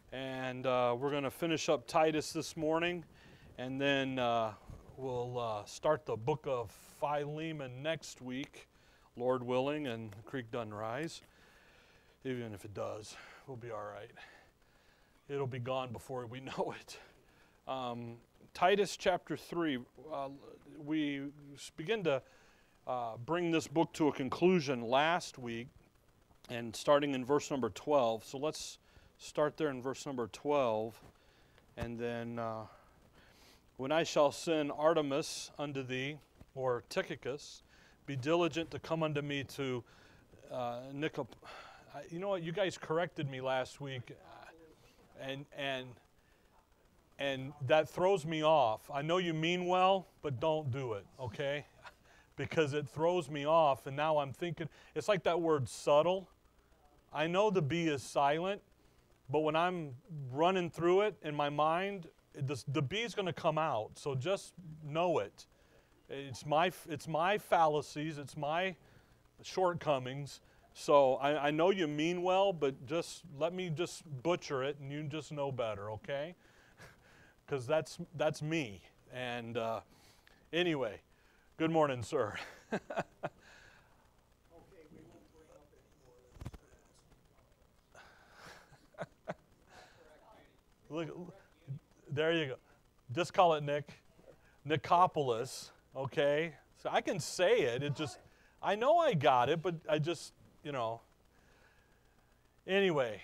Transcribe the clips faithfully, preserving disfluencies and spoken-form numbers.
And uh, we're going to finish up Titus this morning, and then uh, we'll uh, start the book of Philemon next week, Lord willing, and the creek doesn't rise. Even if it does, we'll be all right. It'll be gone before we know it. Um, Titus chapter three, uh, we begin to uh, bring this book to a conclusion last week, and starting in verse number twelve. So let's start there in verse number twelve. And then, uh, when I shall send Artemas unto thee, or Tychicus, be diligent to come unto me to uh, Nicop. You know what? You guys corrected me last week, and and and that throws me off. I know you mean well, but don't do it, okay? Because it throws me off, and now I'm thinking, it's like that word subtle. I know the B is silent, but when I'm running through it in my mind, the, the B is going to come out. So just know it. It's my, it's my fallacies. It's my shortcomings. So I, I know you mean well, but just let me just butcher it, and you just know better, okay? Because that's, that's me. And uh, anyway, good morning, sir. Look, there you go. Just call it Nick. Nicopolis, okay? So I can say it. It just, I know I got it, but I just, you know. Anyway,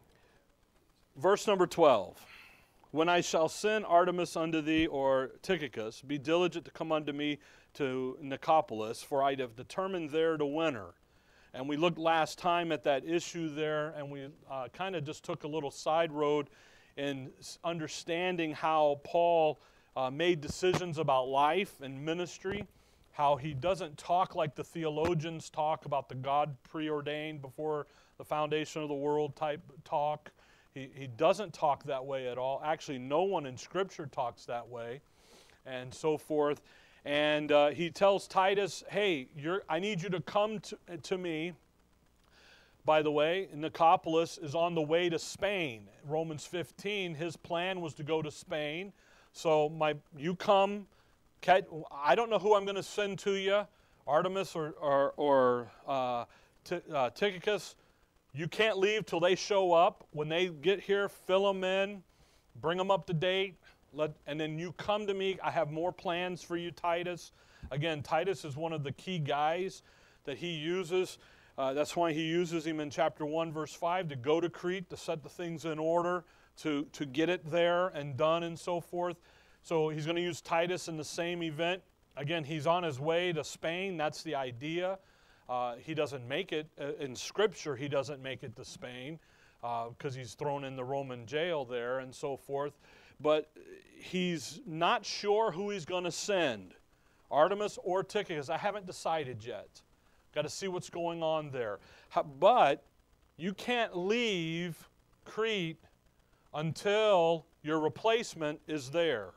verse number twelve. When I shall send Artemas unto thee, or Tychicus, be diligent to come unto me to Nicopolis, for I have determined there to winter. And we looked last time at that issue there, and we uh, kind of just took a little side road in understanding how Paul uh, made decisions about life and ministry, how he doesn't talk like the theologians talk about the God preordained before the foundation of the world type talk. He, he doesn't talk that way at all. Actually, no one in Scripture talks that way, and so forth. And uh, he tells Titus, hey, you're, I need you to come to, to me. By the way, Nicopolis is on the way to Spain. Romans fifteen, his plan was to go to Spain. So my, you come. I don't know who I'm going to send to you, Artemas or, or, or uh, uh, Tychicus. You can't leave till they show up. When they get here, fill them in, bring them up to date, let, and then you come to me. I have more plans for you, Titus. Again, Titus is one of the key guys that he uses. Uh, that's why he uses him in chapter one, verse five, to go to Crete, to set the things in order, to, to get it there and done and so forth. So he's going to use Titus in the same event. Again, he's on his way to Spain. That's the idea. Uh, he doesn't make it. Uh, in Scripture, he doesn't make it to Spain because uh, he's thrown in the Roman jail there and so forth. But he's not sure who he's going to send, Artemas or Tychicus. I haven't decided yet. Got to see what's going on there. But you can't leave Crete until your replacement is there.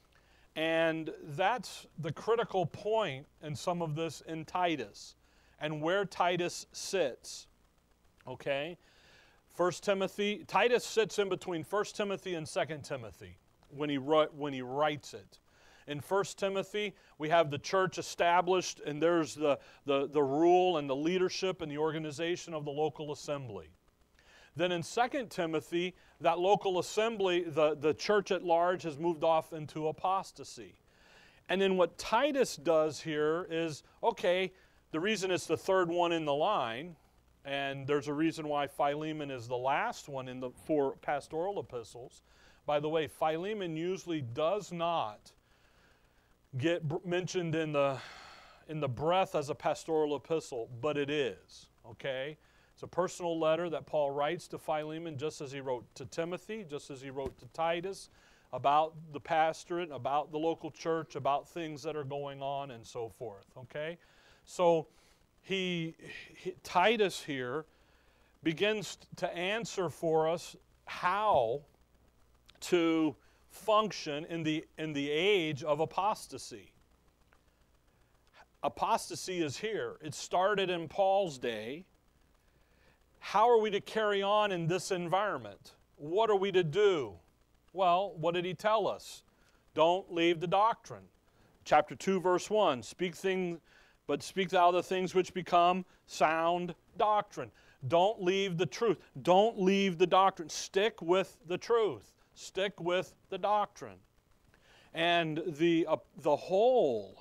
And that's the critical point in some of this in Titus and where Titus sits. Okay? First Timothy, Titus sits in between First Timothy and Second Timothy when he, when he writes it. In First Timothy, we have the church established, and there's the, the, the rule and the leadership and the organization of the local assembly. Then in Second Timothy, that local assembly, the, the church at large, has moved off into apostasy. And then what Titus does here is, okay, the reason it's the third one in the line, and there's a reason why Philemon is the last one in the four pastoral epistles. By the way, Philemon usually does not get mentioned in the in the breath as a pastoral epistle, but it is, okay? It's a personal letter that Paul writes to Philemon, just as he wrote to Timothy, just as he wrote to Titus, about the pastorate, about the local church, about things that are going on and so forth, okay? So he, he Titus here begins to answer for us how to function in the, in the age of apostasy. Apostasy is here. It started in Paul's day. How are we to carry on in this environment? what are we to do? Well, what did he tell us? Don't leave the doctrine. Chapter two, verse one, speak things, but speak thou the things which become sound doctrine. Don't leave the truth. Don't leave the doctrine. Stick with the truth. Stick with the doctrine. And the, uh, the whole,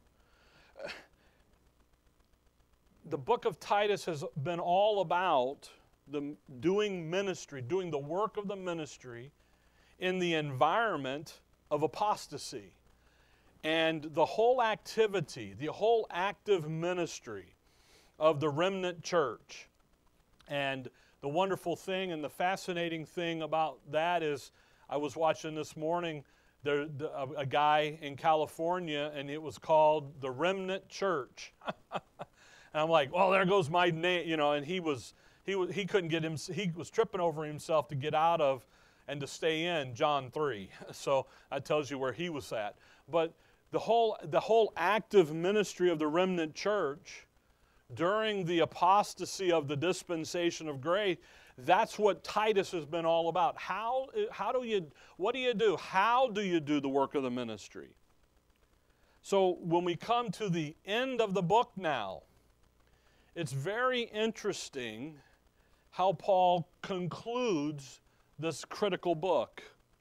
the book of Titus has been all about the doing ministry, doing the work of the ministry in the environment of apostasy. And the whole activity, the whole active ministry of the remnant church. And the wonderful thing and the fascinating thing about that is, I was watching this morning there, the, a, a guy in California, and it was called the Remnant Church. And I'm like, well, there goes my name, you know. And he was he was he couldn't get him. He was tripping over himself to get out of and to stay in John three. So that tells you where he was at. But the whole the whole active ministry of the remnant church during the apostasy of the dispensation of grace, that's what Titus has been all about. How, how do you, what do you do? How do you do the work of the ministry? So when we come to the end of the book now, it's very interesting how Paul concludes this critical book.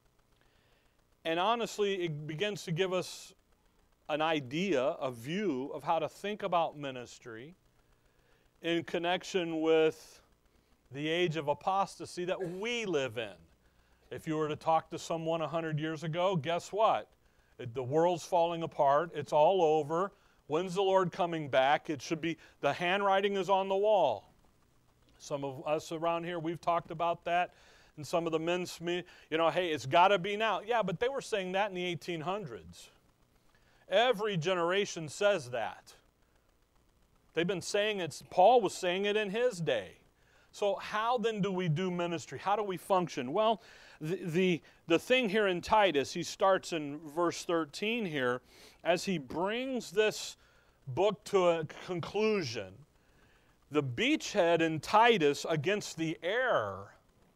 And honestly, it begins to give us an idea, a view of how to think about ministry in connection with the age of apostasy that we live in. If you were to talk to someone a hundred years ago, guess what? The world's falling apart. It's all over. When's the Lord coming back? It should be, the handwriting is on the wall. Some of us around here, we've talked about that. And some of the men's, you know, hey, it's got to be now. Yeah, but they were saying that in the eighteen hundreds. Every generation says that. They've been saying it, Paul was saying it in his day. So how then do we do ministry? How do we function? Well, the, the, the thing here in Titus, he starts in verse thirteen here, as he brings this book to a conclusion. The beachhead in Titus against the error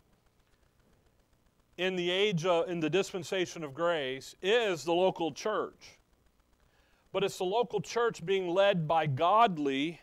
in the age of, in the dispensation of grace is the local church. But it's the local church being led by godly,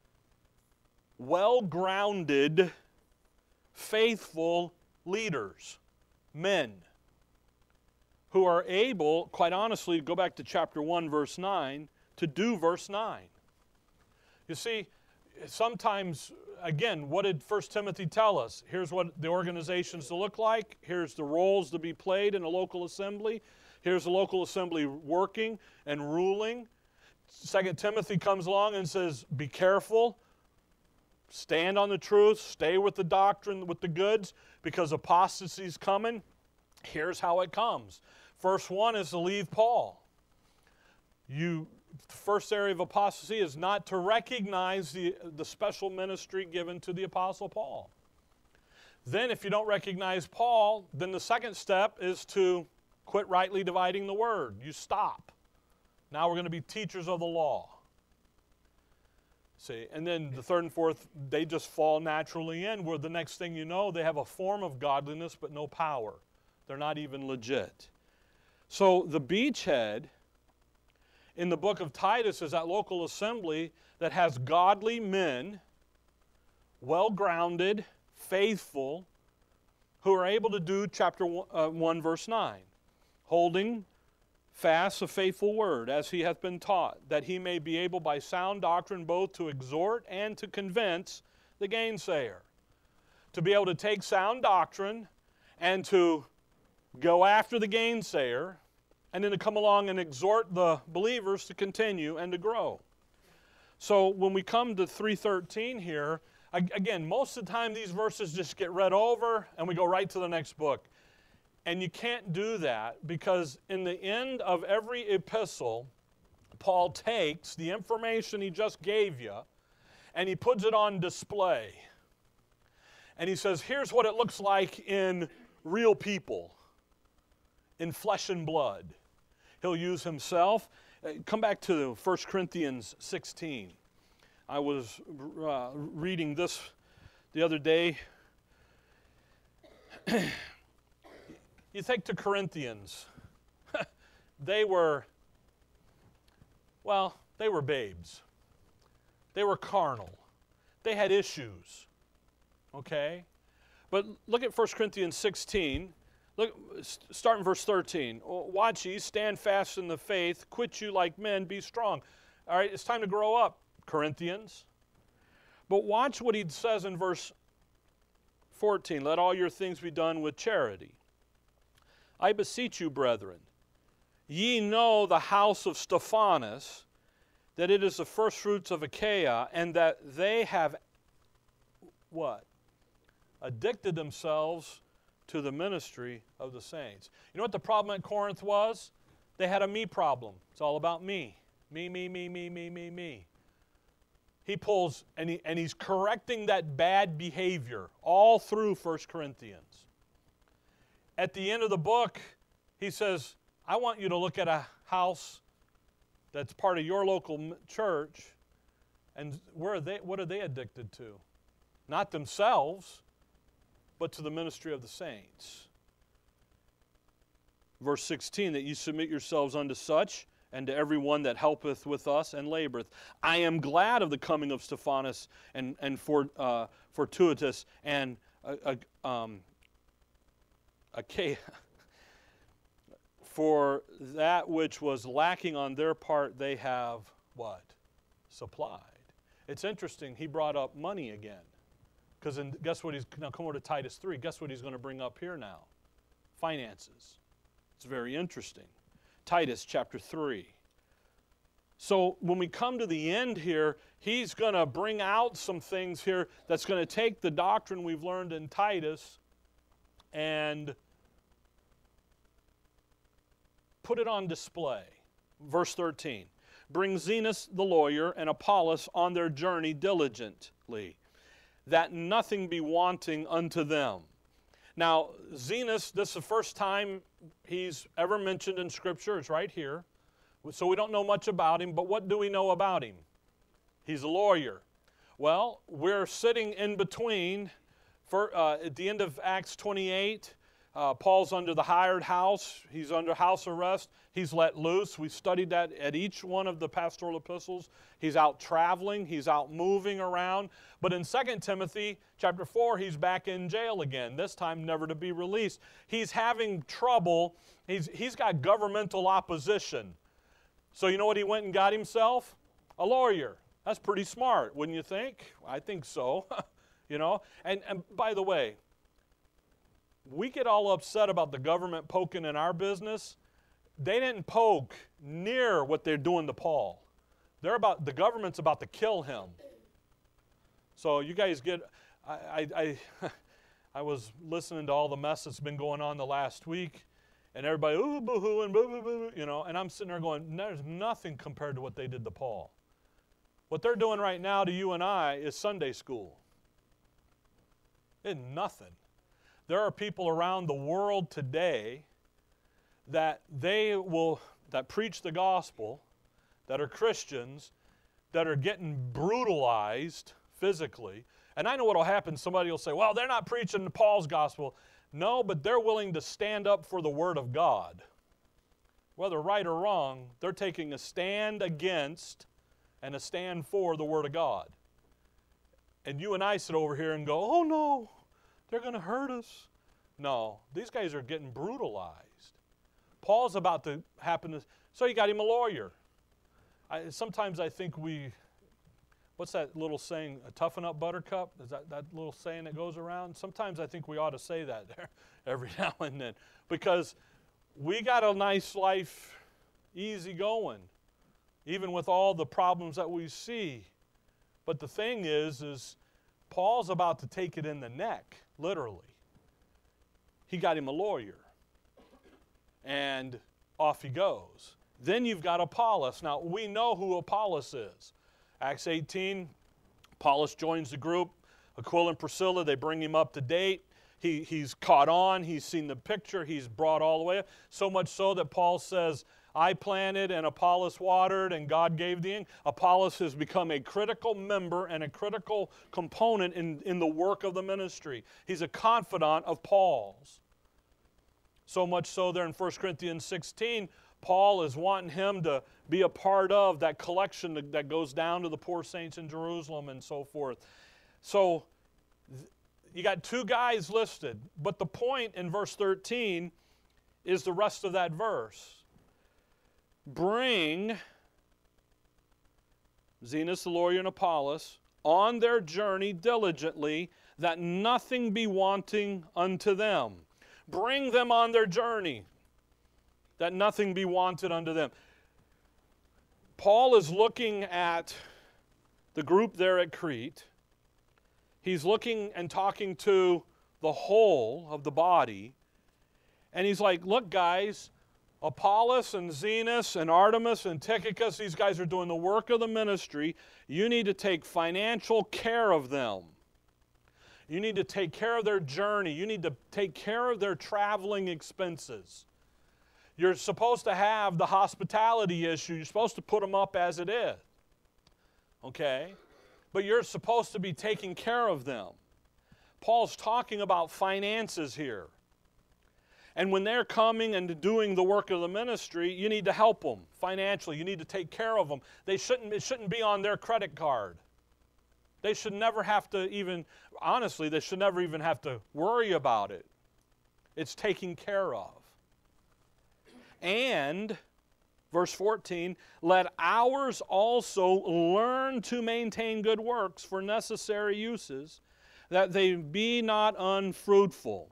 well-grounded, faithful leaders, men, who are able, quite honestly, go back to chapter one, verse nine, to do verse nine. You see, sometimes, again, what did First Timothy tell us? Here's what the organizations to look like. Here's the roles to be played in a local assembly. Here's the local assembly working and ruling. Second Timothy comes along and says, be careful. Stand on the truth. Stay with the doctrine, with the goods, because apostasy is coming. Here's how it comes. First one is to leave Paul. You, the first area of apostasy is not to recognize the, the special ministry given to the Apostle Paul. Then if you don't recognize Paul, then the second step is to quit rightly dividing the word. You stop. Now we're going to be teachers of the law. See, and then the third and fourth, they just fall naturally in, where the next thing you know, they have a form of godliness but no power. They're not even legit. So the beachhead in the book of Titus is that local assembly that has godly men, well-grounded, faithful, who are able to do chapter one, uh, one verse nine. Holding fast a faithful word, as he hath been taught, that he may be able by sound doctrine both to exhort and to convince the gainsayer. To be able to take sound doctrine and to go after the gainsayer, and then to come along and exhort the believers to continue and to grow. So when we come to three thirteen here, again, most of the time these verses just get read over and we go right to the next book. And you can't do that, because in the end of every epistle, Paul takes the information he just gave you and he puts it on display. And he says, here's what it looks like in real people, in flesh and blood. He'll use himself. Come back to First Corinthians sixteen. I was uh, reading this the other day. You think to Corinthians. They were, well, they were babes. They were carnal. They had issues. Okay? But look at First Corinthians sixteen. Look, start in verse thirteen. Watch ye, stand fast in the faith, quit you like men, be strong. All right, it's time to grow up, Corinthians. But watch what he says in verse fourteen. Let all your things be done with charity. I beseech you, brethren, ye know the house of Stephanas, that it is the firstfruits of Achaia, and that they have, what? Addicted themselves to the ministry of the saints. You know what the problem at Corinth was? They had a me problem. It's all about me. Me, me, me, me, me, me, me. He pulls, and, he, and he's correcting that bad behavior all through First Corinthians. At the end of the book, he says, I want you to look at a house that's part of your local church, and where are they, what are they addicted to? Not themselves, but to the ministry of the saints. Verse sixteen, that you submit yourselves unto such, and to every one that helpeth with us and laboreth. I am glad of the coming of Stephanas and, and for, uh, Fortunatus and uh, uh, um, Achaia, for that which was lacking on their part they have, what? Supplied. It's interesting, he brought up money again. Because guess what he's, now come over to Titus three, guess what he's going to bring up here now? Finances. It's very interesting. Titus chapter three. So when we come to the end here, he's going to bring out some things here that's going to take the doctrine we've learned in Titus and put it on display. Verse thirteen. Bring Zenas the lawyer and Apollos on their journey diligently, that nothing be wanting unto them. Now, Zenas, this is the first time he's ever mentioned in Scripture. It's right here. So we don't know much about him, but what do we know about him? He's a lawyer. Well, we're sitting in between. For, uh, at the end of Acts twenty-eight, uh, Paul's under the hired house. He's under house arrest. He's let loose. We studied that at each one of the pastoral epistles. He's out traveling. He's out moving around. But in Second Timothy chapter four, he's back in jail again, this time never to be released. He's having trouble. He's, he's got governmental opposition. So you know what he went and got himself? A lawyer. That's pretty smart, wouldn't you think? I think so. You know? And, and by the way, we get all upset about the government poking in our business. They didn't poke near what they're doing to Paul. They're about, the government's about to kill him. So you guys get, I, I, I, I was listening to all the mess that's been going on the last week, and everybody, ooh, boo-hoo, and boo-boo-boo, you know, and I'm sitting there going, there's nothing compared to what they did to Paul. What they're doing right now to you and I is Sunday school. It's nothing. There are people around the world today that they will, that preach the gospel, that are Christians, that are getting brutalized physically. And I know what will happen. Somebody will say, well, they're not preaching Paul's gospel. No, but they're willing to stand up for the Word of God. Whether right or wrong, they're taking a stand against and a stand for the Word of God. And you and I sit over here and go, oh no, they're going to hurt us. No, these guys are getting brutalized. Paul's about to happen to, so you got him a lawyer. I, sometimes I think we, what's that little saying, a toughen up buttercup? Is that that little saying that goes around? Sometimes I think we ought to say that there every now and then, because we got a nice life, easy going, even with all the problems that we see. But the thing is, is Paul's about to take it in the neck, literally. He got him a lawyer, and off he goes. Then you've got Apollos. Now, we know who Apollos is. Acts eighteen, Apollos joins the group. Aquila and Priscilla, they bring him up to date. He, he's caught on. He's seen the picture. He's brought all the way up. So much so that Paul says, I planted and Apollos watered and God gave the increase. Apollos has become a critical member and a critical component in, in the work of the ministry. He's a confidant of Paul's. So much so there in First Corinthians sixteen, Paul is wanting him to be a part of that collection that, that goes down to the poor saints in Jerusalem and so forth. So you got two guys listed, but the point in verse thirteen is the rest of that verse. Bring Zenas, the lawyer, and Apollos on their journey diligently, that nothing be wanting unto them. Bring them on their journey, that nothing be wanted unto them. Paul is looking at the group there at Crete. He's looking and talking to the whole of the body. And he's like, look, guys, Apollos and Zenas and Artemas and Tychicus, these guys are doing the work of the ministry. You need to take financial care of them. You need to take care of their journey. You need to take care of their traveling expenses. You're supposed to have the hospitality issue. You're supposed to put them up as it is. Okay? But you're supposed to be taking care of them. Paul's talking about finances here. And when they're coming and doing the work of the ministry, you need to help them financially. You need to take care of them. They shouldn't, it shouldn't be on their credit card. They should never have to even, honestly, they should never even have to worry about it. It's taken care of. And, verse fourteen, let ours also learn to maintain good works for necessary uses, that they be not unfruitful.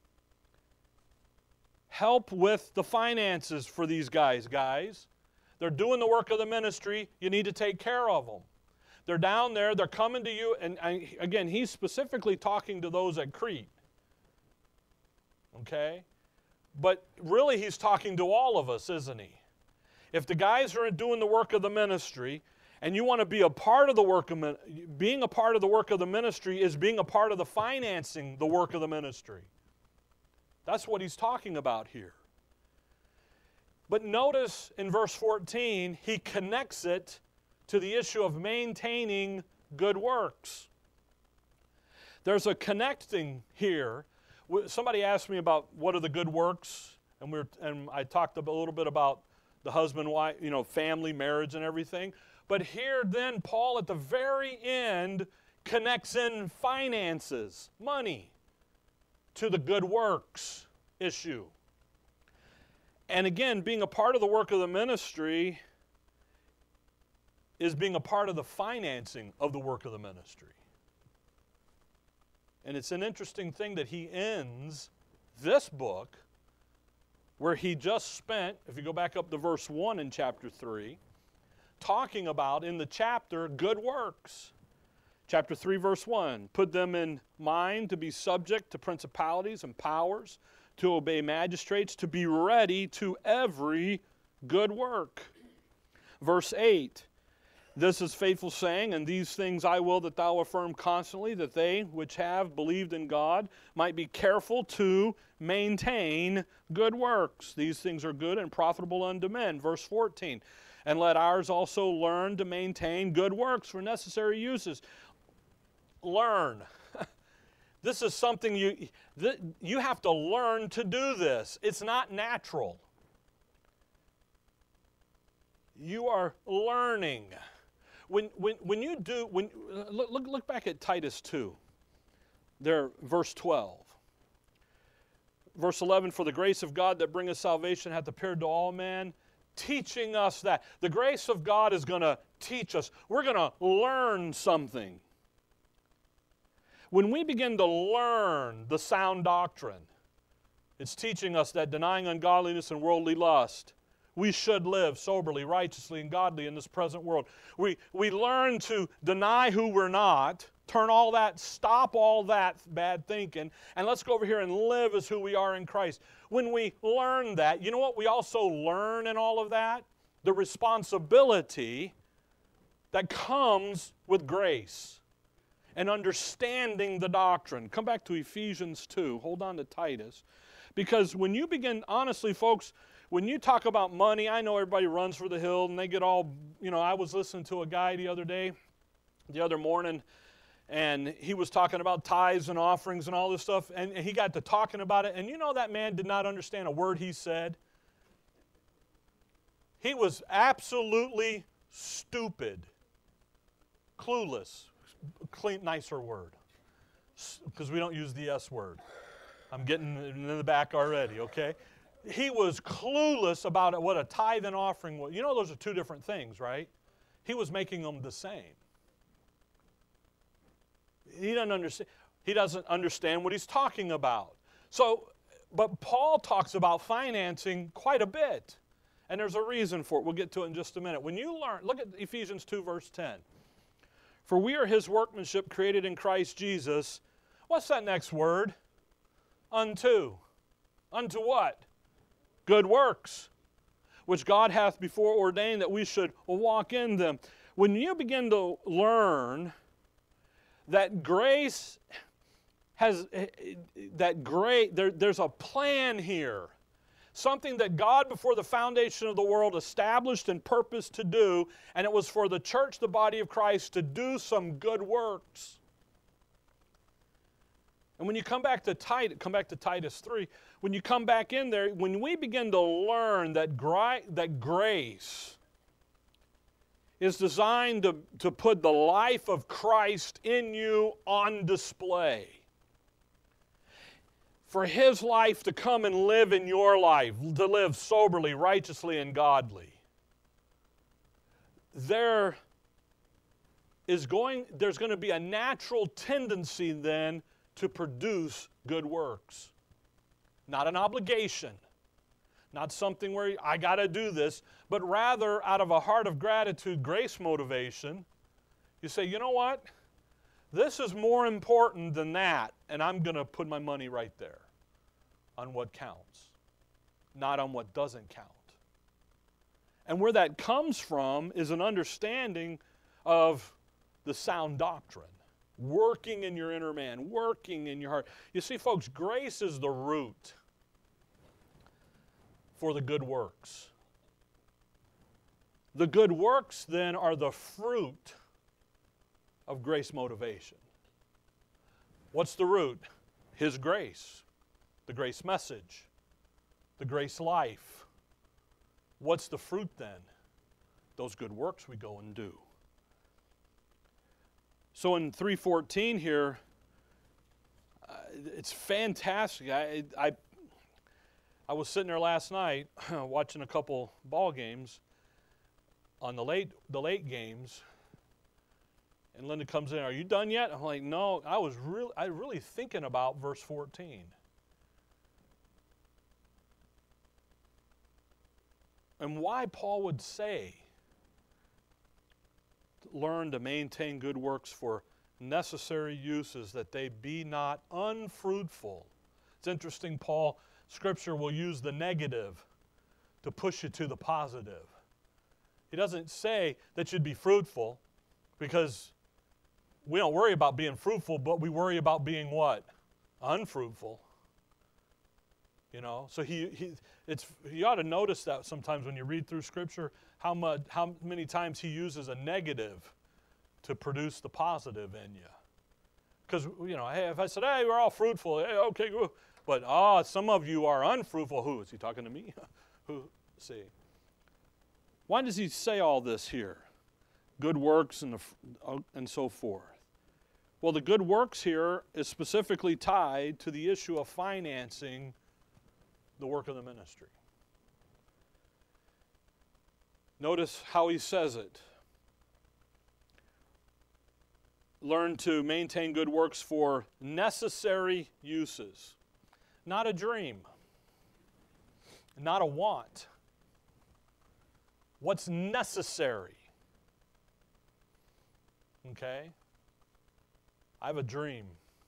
Help with the finances for these guys, guys. They're doing the work of the ministry. You need to take care of them. They're down there. They're coming to you. And, and again, he's specifically talking to those at Crete. Okay? But really, he's talking to all of us, isn't he? If the guys are doing the work of the ministry, and you want to be a part of the work of, being a part of the work of the ministry is being a part of the financing the work of the ministry. That's what he's talking about here. But notice in verse fourteen, he connects it to the issue of maintaining good works. There's a connecting here. Somebody asked me about what are the good works, and we and I talked a little bit about the husband, wife, you know, family, marriage, and everything. But here, then, Paul at the very end connects in finances, money, to the good works issue. And again, being a part of the work of the ministry is being a part of the financing of the work of the ministry. And it's an interesting thing that he ends this book where he just spent, if you go back up to verse one in chapter three, talking about in the chapter good works. Chapter three, verse one, put them in mind to be subject to principalities and powers, to obey magistrates, to be ready to every good work. Verse eight, this is faithful saying, and these things I will that thou affirm constantly, that they which have believed in God might be careful to maintain good works. These things are good and profitable unto men. Verse fourteen, and let ours also learn to maintain good works for necessary uses. Learn. This is something you, th- you have to learn to do this. It's not natural. You are learning. When, when, when you do, when, look, look, look back at Titus two, there, verse twelve. Verse eleven, for the grace of God that bringeth salvation hath appeared to all men, teaching us that. The grace of God is going to teach us. We're going to learn something. When we begin to learn the sound doctrine, it's teaching us that denying ungodliness and worldly lust, we should live soberly, righteously, and godly in this present world. We, we learn to deny who we're not, turn all that, stop all that bad thinking, and let's go over here and live as who we are in Christ. When we learn that, you know what we also learn in all of that? The responsibility that comes with grace and understanding the doctrine. Come back to Ephesians two. Hold on to Titus. Because when you begin, honestly, folks, when you talk about money, I know everybody runs for the hill and they get all, you know, I was listening to a guy the other day, the other morning, and he was talking about tithes and offerings and all this stuff, and he got to talking about it, and you know that man did not understand a word he said. He was absolutely stupid, clueless, clean, nicer word, because we don't use the S word. I'm getting in the back already, okay? He was clueless about what a tithe and offering was. You know those are two different things, right? He was making them the same. He doesn't understand. He doesn't understand what he's talking about. So, but Paul talks about financing quite a bit. And there's a reason for it. We'll get to it in just a minute. When you learn, look at Ephesians two, verse ten. For we are his workmanship created in Christ Jesus. What's that next word? Unto. Unto what? Good works, which God hath before ordained that we should walk in them. When you begin to learn that grace has, that great, there, there's a plan here. Something that God before the foundation of the world established and purposed to do, and it was for the church, the body of Christ, to do some good works. And when you come back to Titus, come back to Titus three, when you come back in there, when we begin to learn that, gra that grace is designed to, to put the life of Christ in you on display, for his life to come and live in your life, to live soberly, righteously, and godly, there is going, there's going to be a natural tendency then to produce good works. Not an obligation, not something where I got to do this, but rather out of a heart of gratitude, grace motivation, you say, you know what? This is more important than that, and I'm going to put my money right there on what counts, not on what doesn't count. And where that comes from is an understanding of the sound doctrine, working in your inner man, working in your heart. You see, folks, grace is the root for the good works. The good works, then, are the fruit of grace motivation. What's the root? His grace, the grace message, the grace life. What's the fruit then? Those good works we go and do. So in three fourteen here, uh, it's fantastic. I, I, I was sitting there last night watching a couple ball games on the late, the late games, and Linda comes in, are you done yet? I'm like, no, I was really, I really thinking about verse fourteen. And why Paul would say, learn to maintain good works for necessary uses, that they be not unfruitful. It's interesting, Paul, Scripture will use the negative to push you to the positive. He doesn't say that you'd be fruitful, because we don't worry about being fruitful, but we worry about being what? Unfruitful. You know, so he, he it's you ought to notice that sometimes when you read through Scripture, how much how many times he uses a negative to produce the positive in you. Because, you know, hey, if I said, hey, we're all fruitful, hey, okay, good. But oh, some of you are unfruitful. Who is he talking to me? Who? See. Why does he say all this here? Good works and the, and so forth. Well, the good works here is specifically tied to the issue of financing the work of the ministry. Notice how he says it. Learn to maintain good works for necessary uses. Not a dream. Not a want. What's necessary? Okay? I have a dream.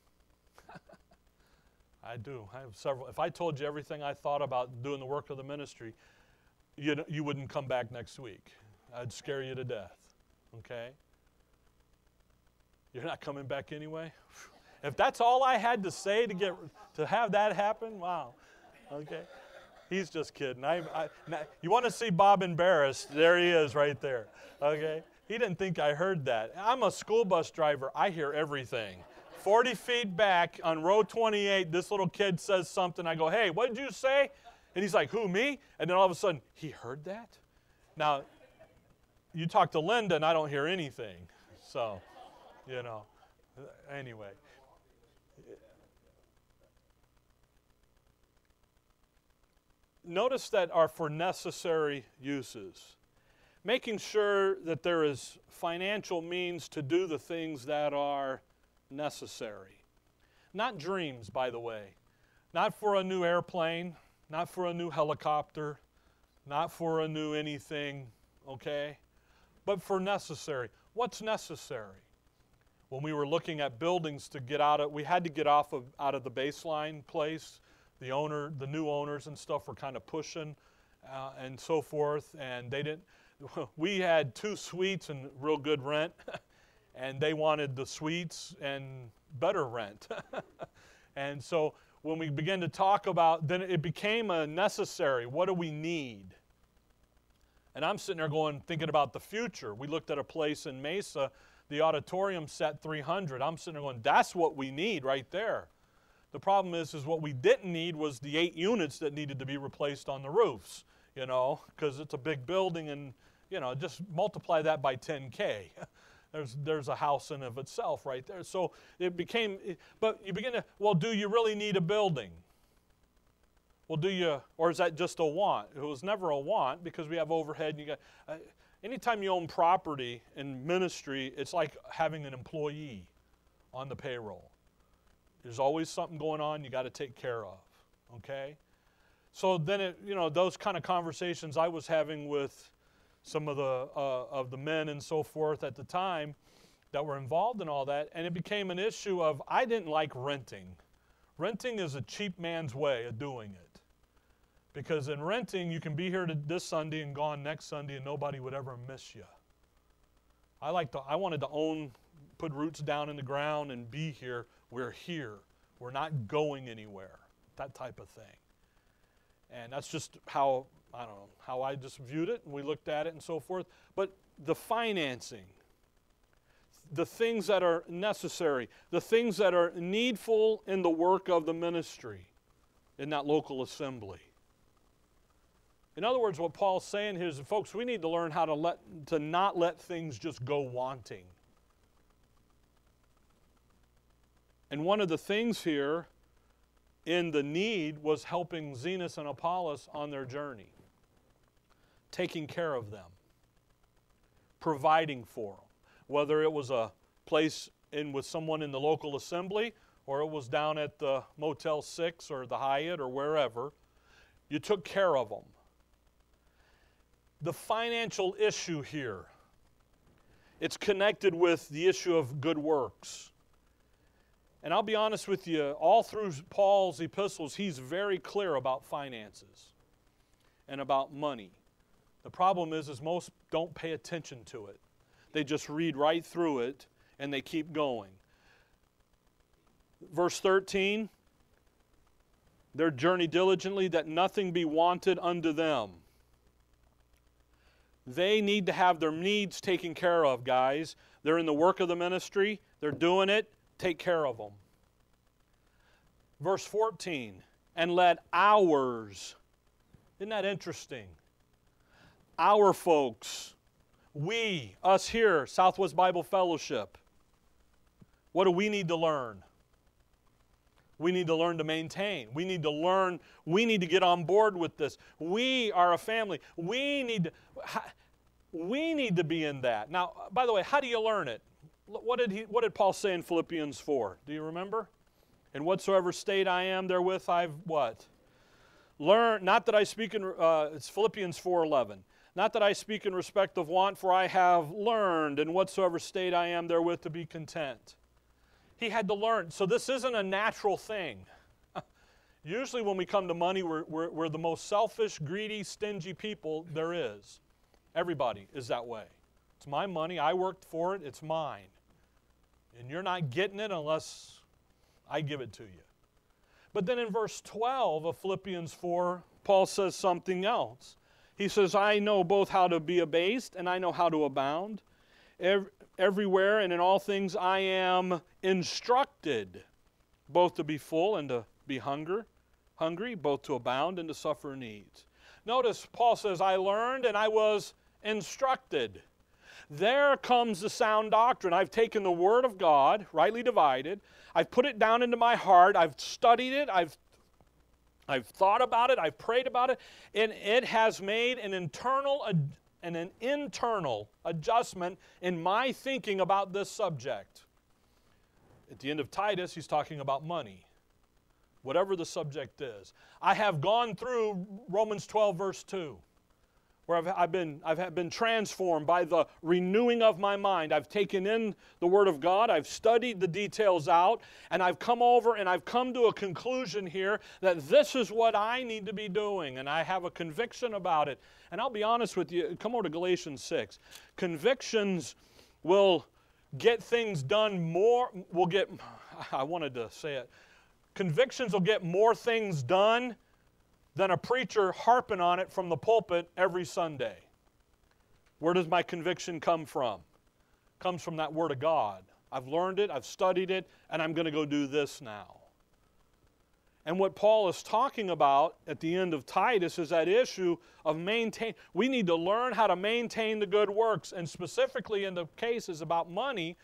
I do. I have several. If I told you everything I thought about doing the work of the ministry, you, you wouldn't come back next week. I'd scare you to death. Okay? You're not coming back anyway? If that's all I had to say to get to have that happen, wow. Okay? He's just kidding. I, I, now, you want to see Bob embarrassed? There he is right there. Okay? He didn't think I heard that. I'm a school bus driver. I hear everything. forty feet back on row twenty-eight, this little kid says something. I go, hey, what did you say? And he's like, who, me? And then all of a sudden, he heard that? Now, you talk to Linda, and I don't hear anything. So, you know, anyway. Notice that are for necessary uses. Making sure that there is financial means to do the things that are necessary. Not dreams, by the way. Not for a new airplane, not for a new helicopter, not for a new anything, okay? But for necessary. What's necessary? When we were looking at buildings to get out of, we had to get off of out of the baseline place. The owner, the new owners and stuff were kind of pushing uh, and so forth, and they didn't, we had two suites and real good rent, and they wanted the suites and better rent. And so when we began to talk about, then it became a necessary, what do we need? And I'm sitting there going, thinking about the future. We looked at a place in Mesa, the auditorium set three hundred. I'm sitting there going, that's what we need right there. The problem is, is what we didn't need was the eight units that needed to be replaced on the roofs, you know, because it's a big building and, you know, just multiply that by ten K. There's, there's a house in of itself right there. So it became, but you begin to, well, do you really need a building? Well, do you, or is that just a want? It was never a want because we have overhead. And you got, uh, anytime you own property in ministry, it's like having an employee on the payroll. There's always something going on you got to take care of, okay? So then, it, you know, those kind of conversations I was having with some of the uh, of the men and so forth at the time that were involved in all that, and it became an issue of I didn't like renting. Renting is a cheap man's way of doing it. Because in renting, you can be here to this Sunday and gone next Sunday and nobody would ever miss you. I like to, I wanted to own, put roots down in the ground and be here. We're here. We're not going anywhere. That type of thing. And that's just how, I don't know, how I just viewed it and we looked at it and so forth. But the financing, the things that are necessary, the things that are needful in the work of the ministry in that local assembly. In other words, what Paul's saying here is, folks, we need to learn how to let to not let things just go wanting. And one of the things here in the need was helping Zenas and Apollos on their journey, taking care of them, providing for them. Whether it was a place in with someone in the local assembly or it was down at the Motel six or the Hyatt or wherever, you took care of them. The financial issue here, it's connected with the issue of good works. And I'll be honest with you, all through Paul's epistles, he's very clear about finances and about money. The problem is, is most don't pay attention to it. They just read right through it and they keep going. Verse thirteen, their journey diligently, that nothing be wanted unto them. They need to have their needs taken care of, guys. They're in the work of the ministry. They're doing it. Take care of them. Verse fourteen, and let ours, isn't that interesting? Our folks, we, us here, Southwest Bible Fellowship, what do we need to learn? We need to learn to maintain. We need to learn, we need to get on board with this. We are a family. We need to, we need to be in that. Now, by the way, how do you learn it? What did he, what did Paul say in Philippians four? Do you remember? In whatsoever state I am therewith I've what? Learn, not that I speak in, uh, it's Philippians four eleven. Not that I speak in respect of want, for I have learned in whatsoever state I am therewith to be content. He had to learn. So this isn't a natural thing. Usually when we come to money, we're, we're, we're the most selfish, greedy, stingy people there is. Everybody is that way. It's my money. I worked for it. It's mine. And you're not getting it unless I give it to you. But then in verse twelve of Philippians four, Paul says something else. He says, I know both how to be abased and I know how to abound. Every, everywhere and in all things I am instructed, both to be full and to be hunger, hungry, both to abound and to suffer needs. Notice Paul says, I learned and I was instructed. There comes the sound doctrine. I've taken the Word of God, rightly divided. I've put it down into my heart. I've studied it. I've, I've thought about it. I've prayed about it. And it has made an internal, and an internal adjustment in my thinking about this subject. At the end of Titus, he's talking about money, whatever the subject is. I have gone through Romans twelve, verse two. Where I've, I've, been, I've been transformed by the renewing of my mind. I've taken in the Word of God, I've studied the details out, and I've come over and I've come to a conclusion here that this is what I need to be doing, and I have a conviction about it. And I'll be honest with you, come over to Galatians six. Convictions will get things done more, will get, I wanted to say it, convictions will get more things done than a preacher harping on it from the pulpit every Sunday. Where does my conviction come from? It comes from that Word of God. I've learned it, I've studied it, and I'm going to go do this now. And what Paul is talking about at the end of Titus is that issue of maintain. We need to learn how to maintain the good works, and specifically in the cases about money.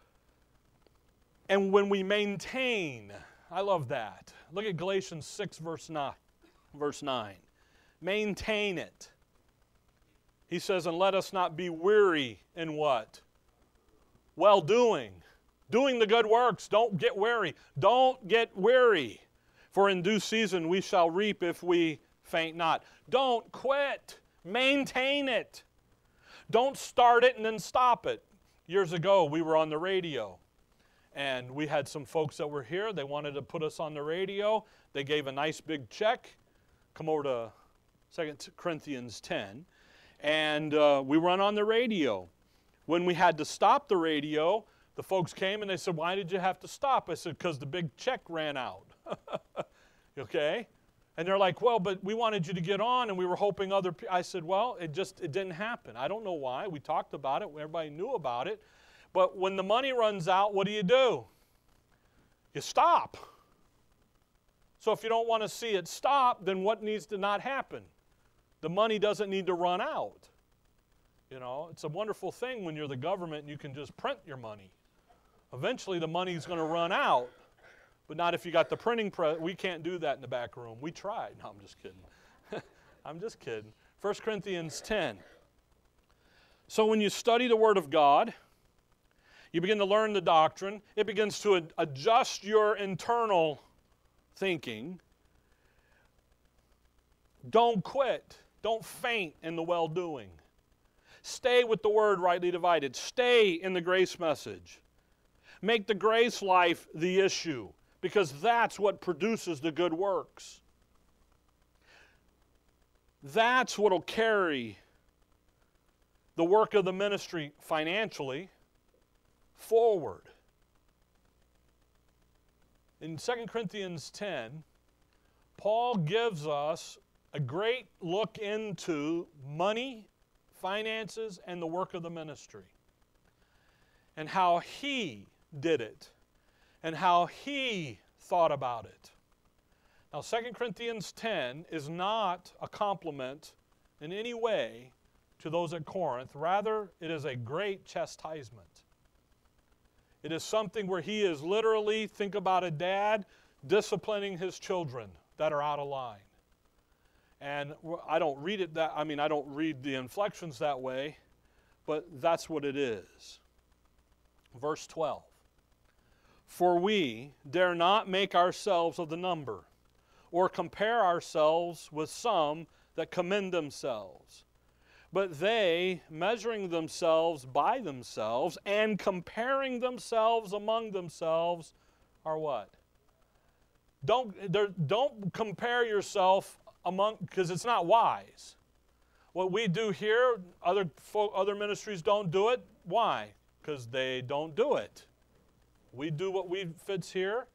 And when we maintain, I love that. Look at Galatians six, verse nine. Verse nine, maintain it. He says, and let us not be weary in what? Well-doing. Doing the good works. Don't get weary. Don't get weary. For in due season we shall reap if we faint not. Don't quit. Maintain it. Don't start it and then stop it. Years ago, we were on the radio. And we had some folks that were here. They wanted to put us on the radio. They gave a nice big check. Come over to Second Corinthians ten, and uh, we run on the radio. When we had to stop the radio, the folks came and they said, why did you have to stop? I said, because the big check ran out. Okay? And they're like, well, but we wanted you to get on, and we were hoping other people. I said, well, it just it didn't happen. I don't know why. We talked about it. Everybody knew about it. But when the money runs out, what do you do? You stop. So if you don't want to see it stop, then what needs to not happen? The money doesn't need to run out. You know, it's a wonderful thing when you're the government and you can just print your money. Eventually the money's going to run out, but not if you got the printing press. We can't do that in the back room. We tried. No, I'm just kidding. I'm just kidding. First Corinthians ten. So when you study the Word of God, you begin to learn the doctrine. It begins to ad- adjust your internal thinking. Don't quit. Don't faint in the well-doing. Stay with the Word rightly divided. Stay in the grace message. Make the grace life the issue, because that's what produces the good works. That's what will carry the work of the ministry financially forward. In Second Corinthians ten, Paul gives us a great look into money, finances, and the work of the ministry, and how he did it, and how he thought about it. Now, Second Corinthians ten is not a compliment in any way to those at Corinth. Rather, it is a great chastisement. It is something where he is literally, think about a dad disciplining his children that are out of line. And I don't read it that, I mean, I don't read the inflections that way, but that's what it is. Verse twelve. For we dare not make ourselves of the number, or compare ourselves with some that commend themselves. But they, measuring themselves by themselves and comparing themselves among themselves, are what? Don't, don't compare yourself among, because it's not wise. What we do here, other, other ministries don't do it. Why? Because they don't do it. We do what we fits here.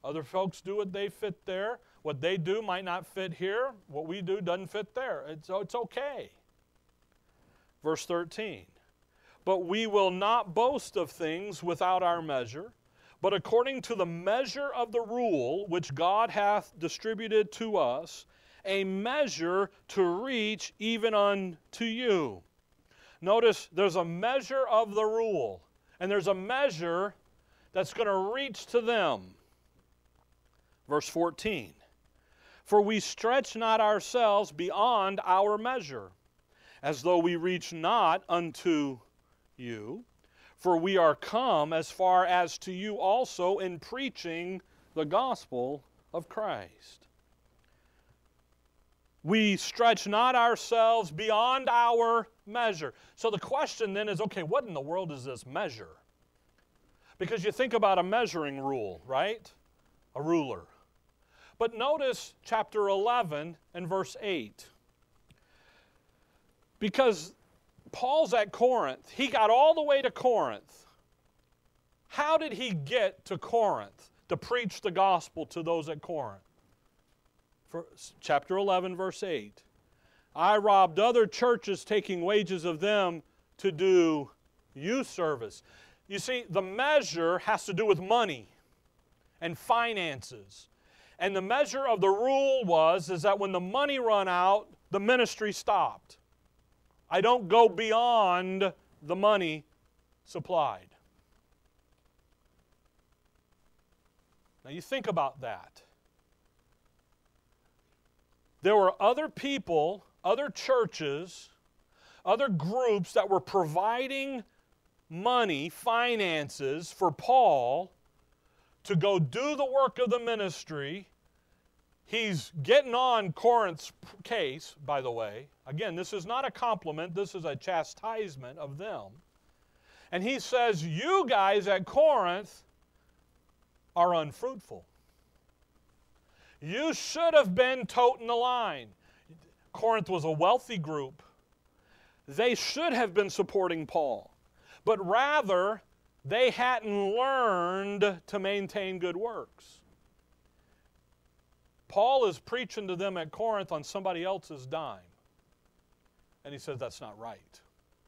Other folks do what they fit there. What they do might not fit here. What we do doesn't fit there. It's, it's okay. Verse thirteen. But we will not boast of things without our measure, but according to the measure of the rule which God hath distributed to us, a measure to reach even unto you. Notice there's a measure of the rule, and there's a measure that's going to reach to them. Verse fourteen. For we stretch not ourselves beyond our measure, as though we reach not unto you, for we are come as far as to you also in preaching the gospel of Christ. We stretch not ourselves beyond our measure. So the question then is, okay, what in the world is this measure? Because you think about a measuring rule, right? A ruler. But notice chapter eleven and verse eight. Because Paul's at Corinth. He got all the way to Corinth. How did he get to Corinth to preach the gospel to those at Corinth? For, chapter eleven, verse eight. I robbed other churches, taking wages of them to do you service. You see, the measure has to do with money and finances. And the measure of the rule was is that when the money run out, the ministry stopped. I don't go beyond the money supplied. Now you think about that. There were other people, other churches, other groups that were providing money, finances for Paul to go do the work of the ministry. He's getting on Corinth's case, by the way. Again, this is not a compliment. This is a chastisement of them. And he says, you guys at Corinth are unfruitful. You should have been toting the line. Corinth was a wealthy group. They should have been supporting Paul. But rather, they hadn't learned to maintain good works. Paul is preaching to them at Corinth on somebody else's dime. And he says that's not right.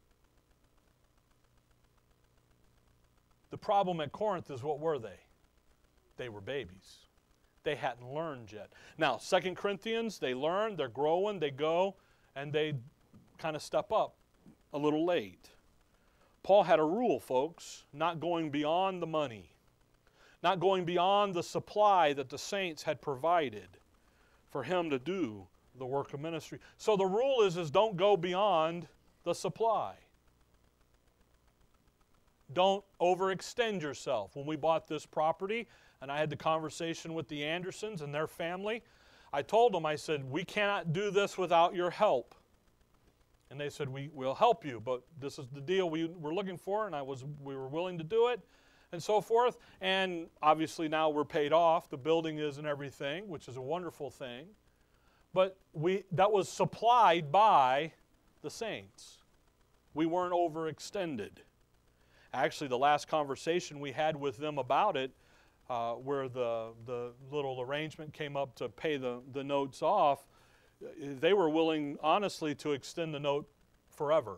The problem at Corinth is, what were they? They were babies. They hadn't learned yet. Now, Second Corinthians, they learn, they're growing, they go, and they kind of step up a little late. Paul had a rule, folks, not going beyond the money, not going beyond the supply that the saints had provided for him to do the work of ministry. So the rule is, is don't go beyond the supply. Don't overextend yourself. When we bought this property, and I had the conversation with the Andersons and their family, I told them, I said, we cannot do this without your help. And they said, we will help you, but this is the deal we were looking for, and I was, we were willing to do it, and so forth. And obviously now we're paid off. The building is and everything, which is a wonderful thing. But we that was supplied by the saints. We weren't overextended. Actually, the last conversation we had with them about it, uh, where the, the little arrangement came up to pay the, the notes off, they were willing, honestly, to extend the note forever.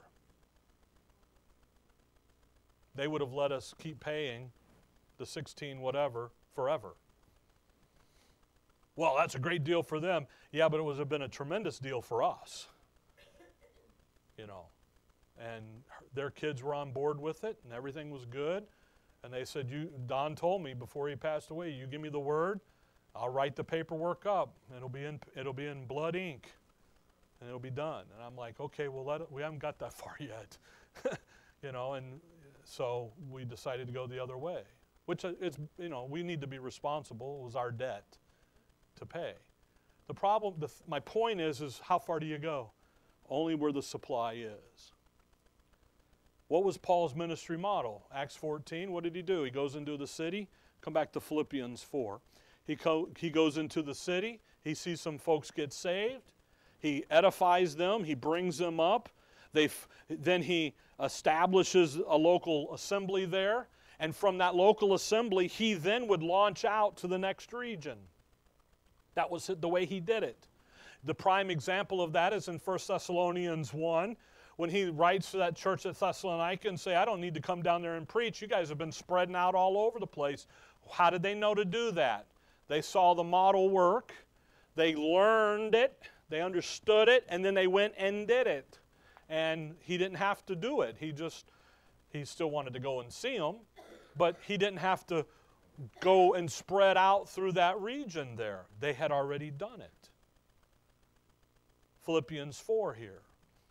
They would have let us keep paying the sixteen whatever forever. Well, that's a great deal for them. Yeah, but it would have been a tremendous deal for us. You know, and their kids were on board with it, and everything was good. And they said, "You." Don told me before he passed away, "You give me the word, I'll write the paperwork up. It'll be in it'll be in blood ink, and it'll be done." And I'm like, "Okay, well, let it, we haven't got that far yet," you know. And so we decided to go the other way, which it's you know we need to be responsible. It was our debt to pay. The problem, the, my point is, is how far do you go? Only where the supply is. What was Paul's ministry model? Acts fourteen, what did he do? He goes into the city. Come back to Philippians four. He, co he goes into the city. He sees some folks get saved. He edifies them. He brings them up. They then he establishes a local assembly there. And from that local assembly, he then would launch out to the next region. That was the way he did it. The prime example of that is in First Thessalonians one, when he writes to that church at Thessalonica and say, I don't need to come down there and preach. You guys have been spreading out all over the place. How did they know to do that? They saw the model work. They learned it. They understood it. And then they went and did it. And he didn't have to do it. He just, he still wanted to go and see them. But he didn't have to go and spread out through that region there. They had already done it. Philippians four here.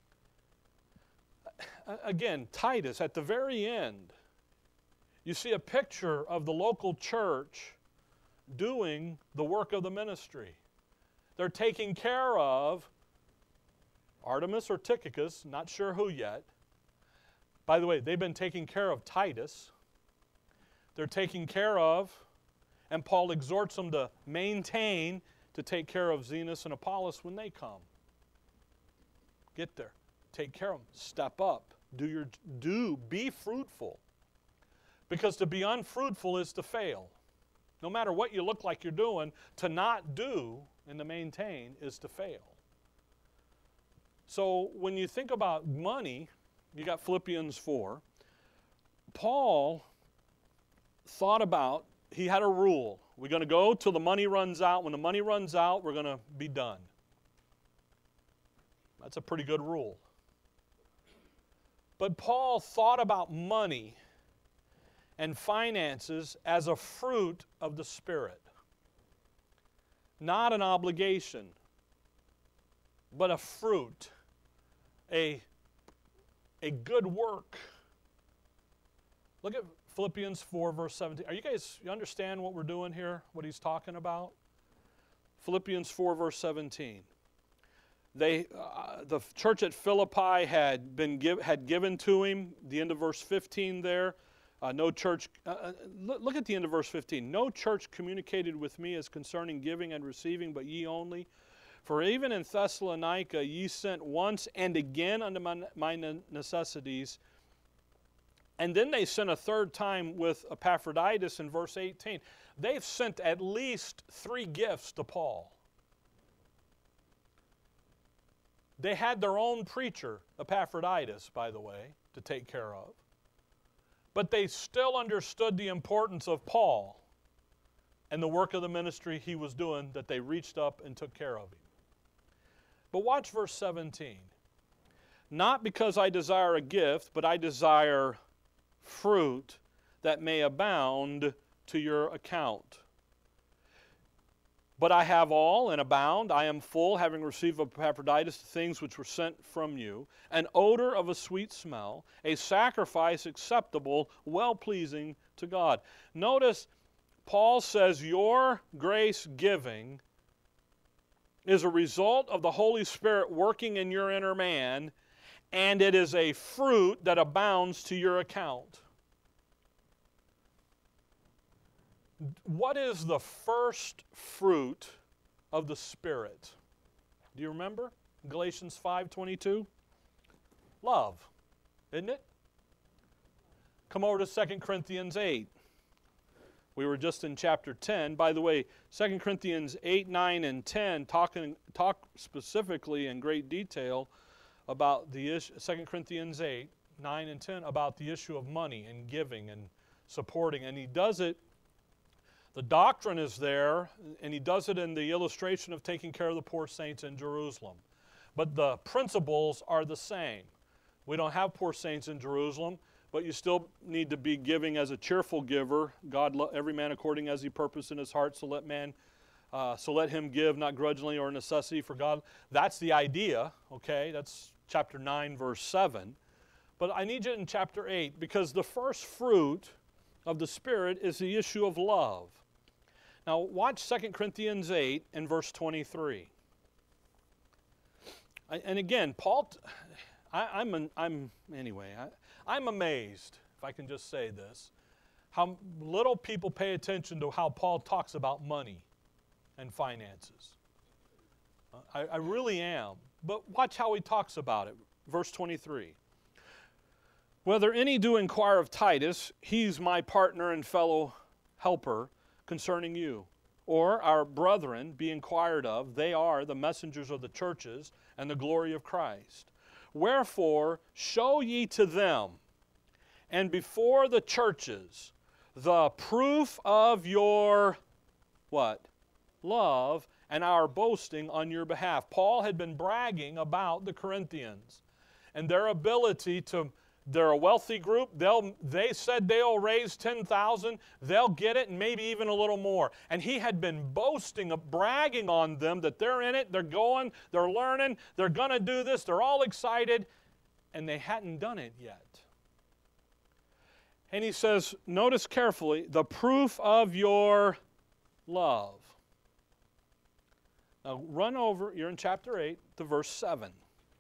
Again, Titus, at the very end, you see a picture of the local church doing the work of the ministry. They're taking care of Artemas or Tychicus, not sure who yet. By the way, they've been taking care of Titus. They're taking care of, and Paul exhorts them to maintain, to take care of Zenas and Apollos when they come. Get there. Take care of them. Step up. Do your do be fruitful. Because to be unfruitful is to fail. No matter what you look like you're doing, to not do and to maintain is to fail. So when you think about money, you got Philippians four. Paul thought about, he had a rule. We're going to go till the money runs out. When the money runs out, we're going to be done. That's a pretty good rule. But Paul thought about money and finances as a fruit of the Spirit. Not an obligation, but a fruit, a, a good work. Look at Philippians four, verse seventeen. Are you guys, you understand what we're doing here, what he's talking about? Philippians four, verse seventeen. They, uh, the church at Philippi had been give, had given to him, the end of verse fifteen there. Uh, no church, uh, look, look at the end of verse fifteen. No church communicated with me as concerning giving and receiving, but ye only. For even in Thessalonica ye sent once and again unto my, my necessities. And then they sent a third time with Epaphroditus in verse eighteen. They've sent at least three gifts to Paul. They had their own preacher, Epaphroditus, by the way, to take care of. But they still understood the importance of Paul and the work of the ministry he was doing, that they reached up and took care of him. But watch verse seventeen. Not because I desire a gift, but I desire fruit that may abound to your account. But I have all and abound. I am full, having received of Epaphroditus the things which were sent from you, an odor of a sweet smell, a sacrifice acceptable, well-pleasing to God. Notice, Paul says your grace giving is a result of the Holy Spirit working in your inner man, and it is a fruit that abounds to your account. What is the first fruit of the Spirit? Do you remember? Galatians five twenty-two? Love, isn't it? Come over to Second Corinthians eight. We were just in chapter ten. By the way, Second Corinthians eight, nine, and ten talking, talk specifically in great detail about the issue, Second Corinthians eight, nine, and ten, about the issue of money and giving and supporting. And he does it, the doctrine is there, and he does it in the illustration of taking care of the poor saints in Jerusalem. But the principles are the same. We don't have poor saints in Jerusalem, but you still need to be giving as a cheerful giver. God, every man according as he purposed in his heart, so let man, uh, so let him give, not grudgingly or necessity for God. That's the idea, okay? That's chapter nine, verse seven. But I need you in chapter eight, because the first fruit of the Spirit is the issue of love. Now watch Second Corinthians eight and verse twenty-three. And again, Paul, I, I'm, an, I'm, anyway, I, I'm amazed, if I can just say this, how little people pay attention to how Paul talks about money and finances. I, I really am. But watch how he talks about it. Verse twenty-three. Whether any do inquire of Titus, he's my partner and fellow helper concerning you, or our brethren be inquired of, they are the messengers of the churches and the glory of Christ. Wherefore, show ye to them, and before the churches, the proof of your, what? Love, and our boasting on your behalf. Paul had been bragging about the Corinthians and their ability to, they're a wealthy group. They'll, they said they'll raise ten thousand. They'll get it and maybe even a little more. And he had been boasting, bragging on them that they're in it, they're going, they're learning, they're going to do this, they're all excited, and they hadn't done it yet. And he says, notice carefully, the proof of your love. Now run over, you're in chapter eight, to verse seven.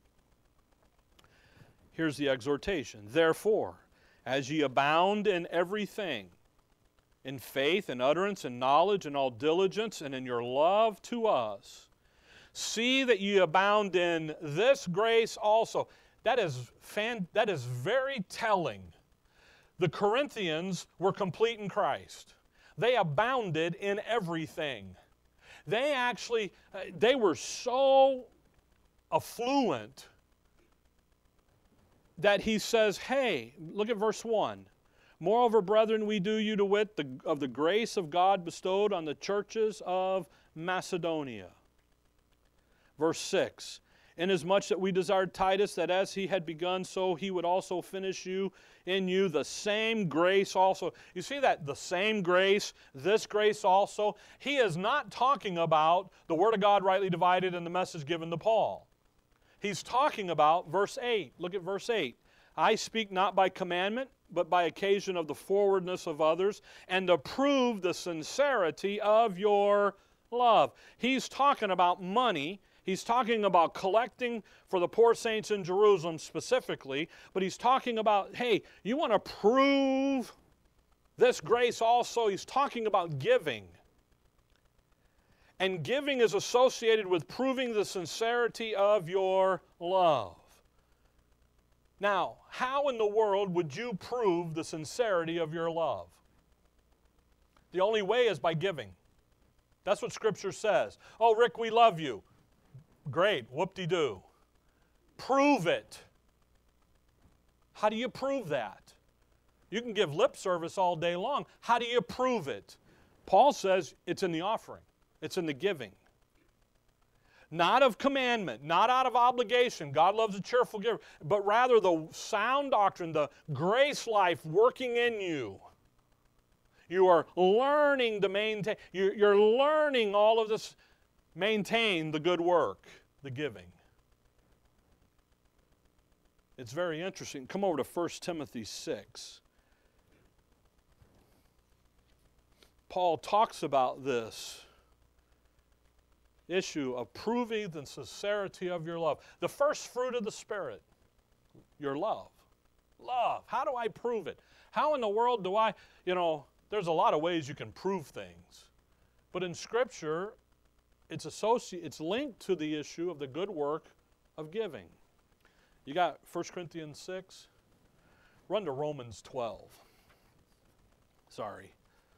Here's the exhortation. Therefore, as ye abound in everything, in faith and utterance and knowledge and all diligence and in your love to us, see that ye abound in this grace also. That is, fan, that is very telling. The Corinthians were complete in Christ. They abounded in everything. They actually, they were so affluent that he says, hey, look at verse one. Moreover, brethren, we do you to wit the, of the grace of God bestowed on the churches of Macedonia. Verse six. Inasmuch that we desired Titus, that as he had begun, so he would also finish you in you the same grace also. You see that? The same grace, this grace also. He is not talking about the Word of God rightly divided and the message given to Paul. He's talking about verse eight. Look at verse eight. I speak not by commandment, but by occasion of the forwardness of others, and to prove the sincerity of your love. He's talking about money. He's talking about collecting for the poor saints in Jerusalem specifically, but he's talking about, hey, you want to prove this grace also. He's talking about giving. And giving is associated with proving the sincerity of your love. Now, how in the world would you prove the sincerity of your love? The only way is by giving. That's what Scripture says. Oh, Rick, we love you. Great, whoop-de-doo. Prove it. How do you prove that? You can give lip service all day long. How do you prove it? Paul says it's in the offering. It's in the giving. Not of commandment, not out of obligation. God loves a cheerful giver. But rather the sound doctrine, the grace life working in you. You are learning to maintain, you're learning all of this. Maintain the good work, the giving. It's very interesting. Come over to First Timothy six. Paul talks about this issue of proving the sincerity of your love. The first fruit of the Spirit, your love. Love. How do I prove it? How in the world do I, you know, there's a lot of ways you can prove things. But in Scripture, It's, associated, it's linked to the issue of the good work of giving. You got First Corinthians six. Run to Romans twelve. Sorry.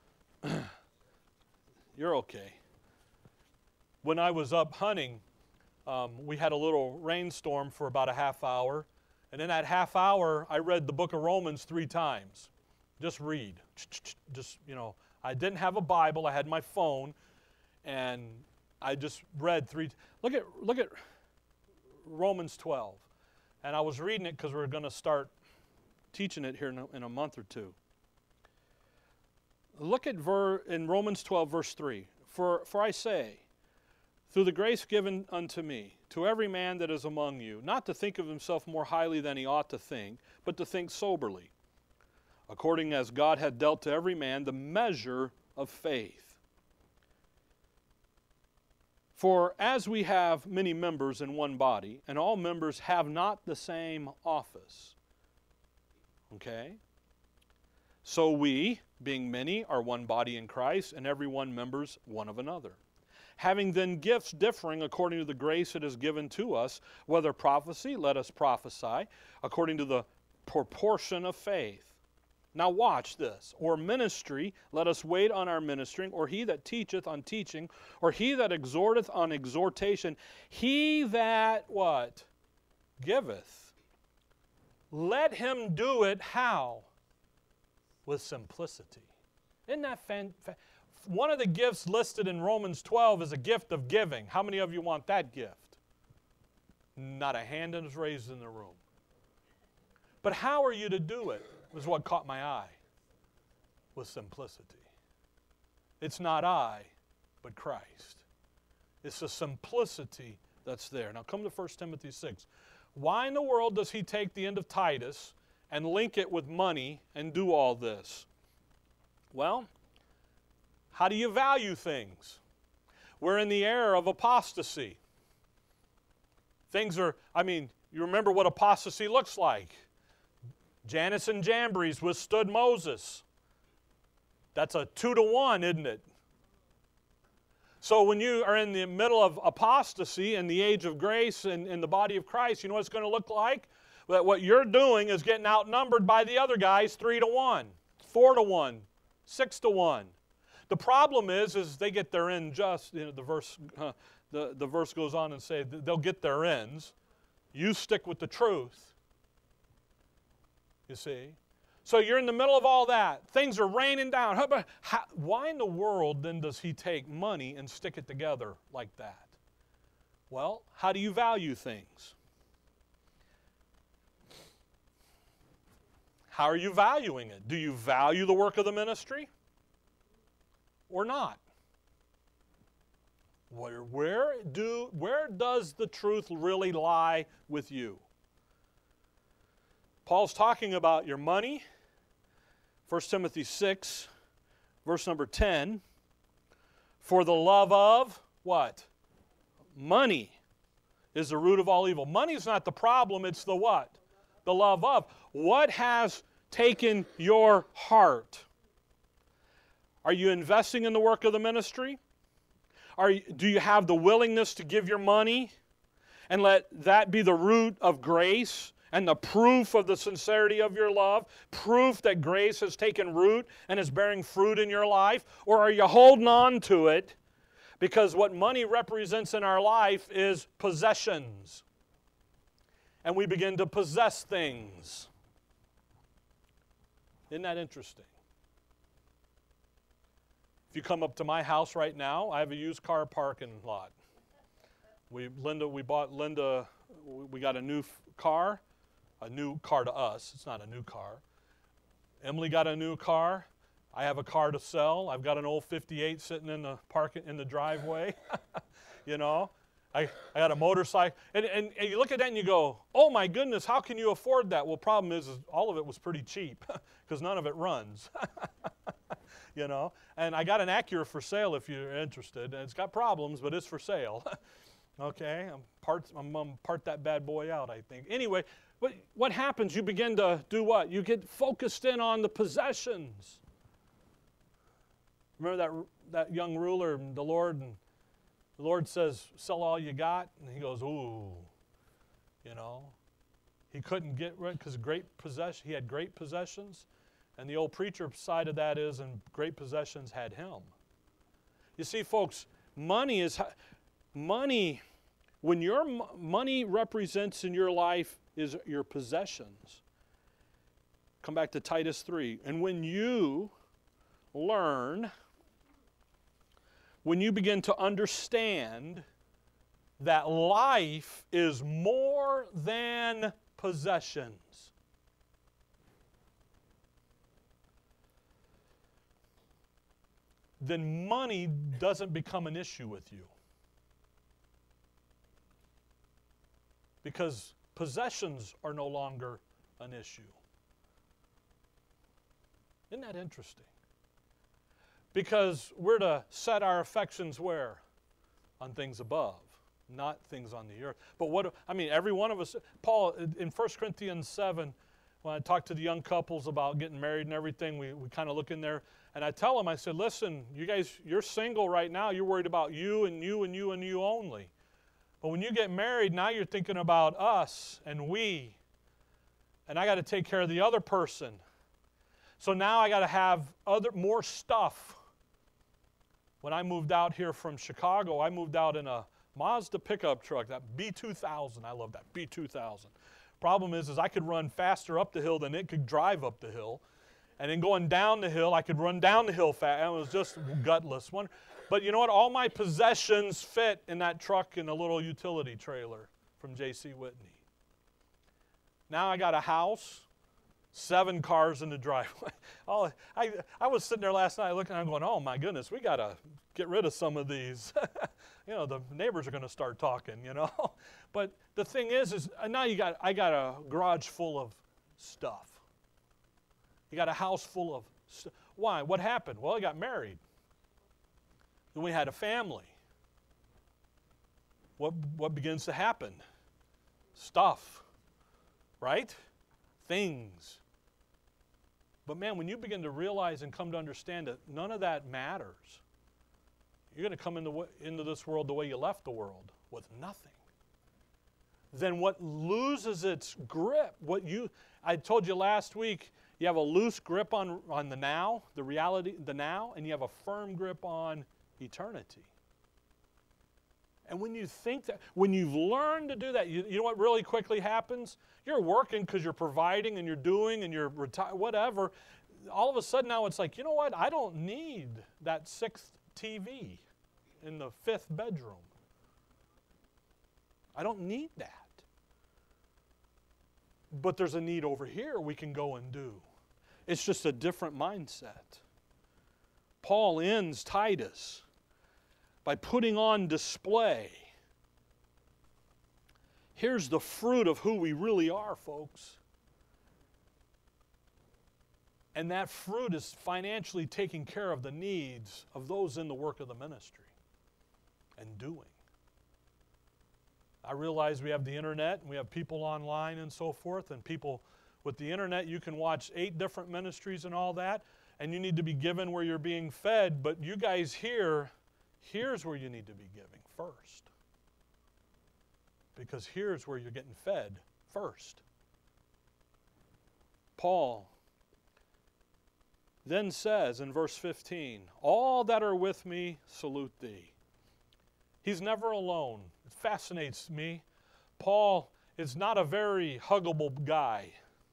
You're okay. When I was up hunting, um, we had a little rainstorm for about a half hour. And in that half hour, I read the book of Romans three times. Just read. Just, you know, I didn't have a Bible. I had my phone. And I just read three. Look at look at Romans twelve, and I was reading it because we're going to start teaching it here in a, in a month or two. Look at ver, in Romans twelve, verse three. For for I say, through the grace given unto me, to every man that is among you, not to think of himself more highly than he ought to think, but to think soberly, according as God hath dealt to every man the measure of faith. For as we have many members in one body, and all members have not the same office, okay? So we, being many, are one body in Christ, and every one members one of another. Having then gifts differing according to the grace that is given to us, whether prophecy, let us prophesy, according to the proportion of faith. Now watch this. Or ministry, let us wait on our ministering, or he that teacheth on teaching, or he that exhorteth on exhortation. He that, what? Giveth. Let him do it, how? With simplicity. Isn't that fantastic? One of the gifts listed in Romans twelve is a gift of giving. How many of you want that gift? Not a hand is raised in the room. But how are you to do it? Was what caught my eye. With simplicity. It's not I, but Christ. It's the simplicity that's there. Now come to First Timothy six. Why in the world does he take the end of Titus and link it with money and do all this? Well, how do you value things? We're in the era of apostasy. Things are, I mean, you remember what apostasy looks like. Jannes and Jambres withstood Moses. That's a two to one, isn't it? So when you are in the middle of apostasy in the age of grace and in the body of Christ, you know what it's going to look like? That what you're doing is getting outnumbered by the other guys three to one, four to one, six to one. The problem is, is they get their end just, you know, the verse, uh, the, the verse goes on and say they'll get their ends. You stick with the truth. You see? So you're in the middle of all that. Things are raining down. How about, how, why in the world then does he take money and stick it together like that? Well, how do you value things? How are you valuing it? Do you value the work of the ministry or not? Where, where, do, where does the truth really lie with you? Paul's talking about your money. First Timothy six, verse number ten. For the love of, what? Money is the root of all evil. Money is not the problem, it's the what? The love of. What has taken your heart? Are you investing in the work of the ministry? Are you, do you have the willingness to give your money and let that be the root of grace and the proof of the sincerity of your love, proof that grace has taken root and is bearing fruit in your life? Or are you holding on to it because what money represents in our life is possessions? And we begin to possess things. Isn't that interesting? If you come up to my house right now, I have a used car parking lot. We, Linda, we bought Linda, we got a new car, a new car to us. It's not a new car. Emily got a new car. I have a car to sell. I've got an old fifty-eight sitting in the park in the driveway. You know, I, I got a motorcycle. And, and, and you look at that and you go, oh my goodness, how can you afford that? Well, problem is, is all of it was pretty cheap because none of it runs. You know, and I got an Acura for sale if you're interested. It's got problems, but it's for sale. Okay, I'm part, I'm going to part that bad boy out, I think. Anyway, what, what happens? You begin to do what? You get focused in on the possessions. Remember that, that young ruler, and the Lord, and the Lord says, sell all you got? And he goes, ooh, you know. He couldn't get rid because great possession. He had great possessions. And the old preacher side of that is, and great possessions had him. You see, folks, money is, money, when your money represents in your life is your possessions. Come back to Titus three. And when you learn, when you begin to understand that life is more than possessions, then money doesn't become an issue with you. Because possessions are no longer an issue. Isn't that interesting? Because we're to set our affections where? On things above, not things on the earth. But what, I mean, every one of us, Paul, in First Corinthians seven, when I talk to the young couples about getting married and everything, we, we kind of look in there, and I tell them, I said, listen, you guys, you're single right now. You're worried about you and you and you and you only. But when you get married, now you're thinking about us and we and I got to take care of the other person. So now I got to have other more stuff. When I moved out here from Chicago, I moved out in a Mazda pickup truck, that B two thousand. I love that, B two thousand. Problem is, is I could run faster up the hill than it could drive up the hill. And then going down the hill, I could run down the hill fast. It was just gutless. One, but you know what? All my possessions fit in that truck in a little utility trailer from J C Whitney. Now I got a house, seven cars in the driveway. All, I, I was sitting there last night looking, I'm going, oh my goodness, we got to get rid of some of these. You know, the neighbors are going to start talking, you know. But the thing is, is now you got, I got a garage full of stuff. You got a house full of stuff. Why? What happened? Well, I got married. Then we had a family. What, what begins to happen? Stuff, right? Things. But man, when you begin to realize and come to understand that none of that matters, you're going to come into, into this world the way you left the world, with nothing. Then what loses its grip, what you, I told you last week, you have a loose grip on, on the now, the reality, the now, and you have a firm grip on eternity. And when you think that, when you've learned to do that, you, you know what really quickly happens? You're working because you're providing and you're doing and you're retired, whatever. All of a sudden now it's like, you know what? I don't need that sixth T V in the fifth bedroom. I don't need that. But there's a need over here we can go and do. It's just a different mindset. Paul ends Titus by putting on display. Here's the fruit of who we really are, folks. And that fruit is financially taking care of the needs of those in the work of the ministry and doing. I realize we have the internet and we have people online and so forth, and people with the internet, you can watch eight different ministries and all that, and you need to be given where you're being fed, but you guys here, here's where you need to be giving first. Because here's where you're getting fed first. Paul then says in verse fifteen, all that are with me salute thee. He's never alone. It fascinates me. Paul is not a very huggable guy.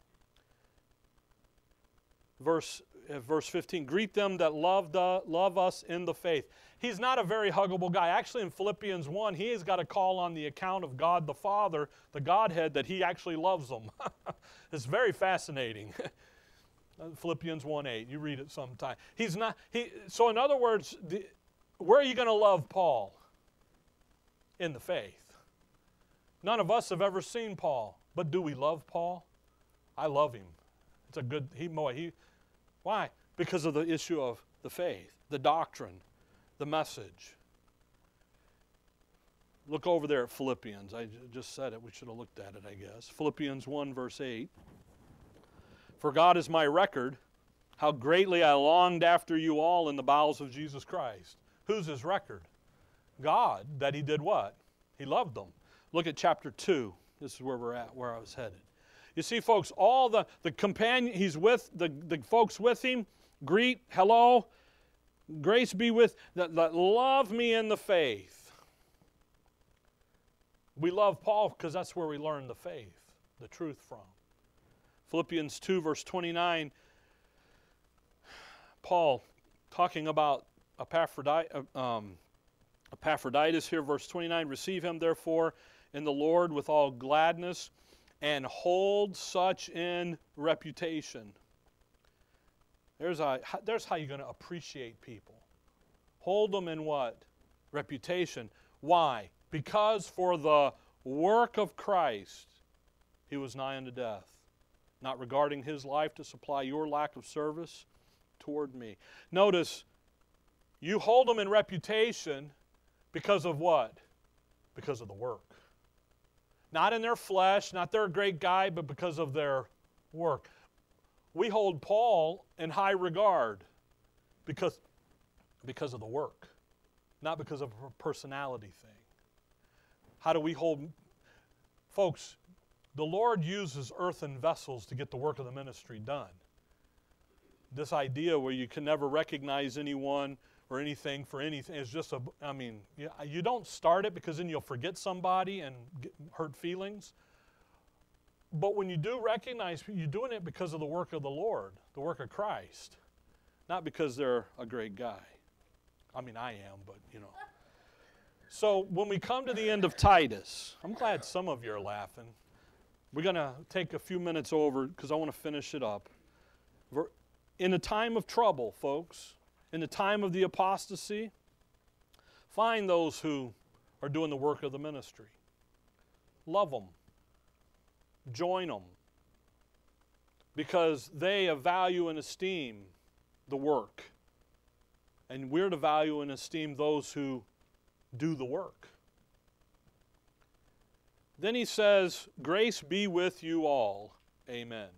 Verse, uh, verse fifteen, greet them that love, the, love us in the faith. He's not a very huggable guy. Actually, in Philippians one, he has got a call on the account of God the Father, the Godhead, that he actually loves them. It's very fascinating. Philippians one eight, you read it sometime. He's not, he, so in other words, the, where are you going to love Paul? In the faith. None of us have ever seen Paul, but do we love Paul? I love him. It's a good, he, boy, he, why? Because of the issue of the faith, the doctrine, the message. Look over there at Philippians. I just said it. We should have looked at it, I guess. Philippians one, verse eight. For God is my record, how greatly I longed after you all in the bowels of Jesus Christ. Who's his record? God, that he did what? He loved them. Look at chapter two. This is where we're at, where I was headed. You see, folks, all the, the companion, he's with, the, the folks with him, greet, hello, grace be with, that, that love me in the faith. We love Paul because that's where we learn the faith, the truth from. Philippians two, verse twenty-nine, Paul talking about Epaphroditus, um, Epaphroditus here, verse twenty-nine, receive him therefore in the Lord with all gladness and hold such in reputation. There's, a, there's how you're going to appreciate people. Hold them in what? Reputation. Why? Because for the work of Christ, he was nigh unto death, not regarding his life to supply your lack of service toward me. Notice, you hold them in reputation because of what? Because of the work. Not in their flesh, not they're a great guy, but because of their work. We hold Paul in high regard because, because of the work, not because of a personality thing. How do we hold, folks, The Lord uses earthen vessels to get the work of the ministry done. This idea where you can never recognize anyone or anything for anything is just a, I mean, you don't start it because then you'll forget somebody and get hurt feelings. But when you do recognize, you're doing it because of the work of the Lord, the work of Christ, not because they're a great guy. I mean, I am, but you know. So when we come to the end of Titus, I'm glad some of you are laughing. We're going to take a few minutes over because I want to finish it up. In a time of trouble, folks, in the time of the apostasy, find those who are doing the work of the ministry. Love them. Join them. Because they value and esteem the work. And we're to value and esteem those who do the work. Then he says, grace be with you all. Amen.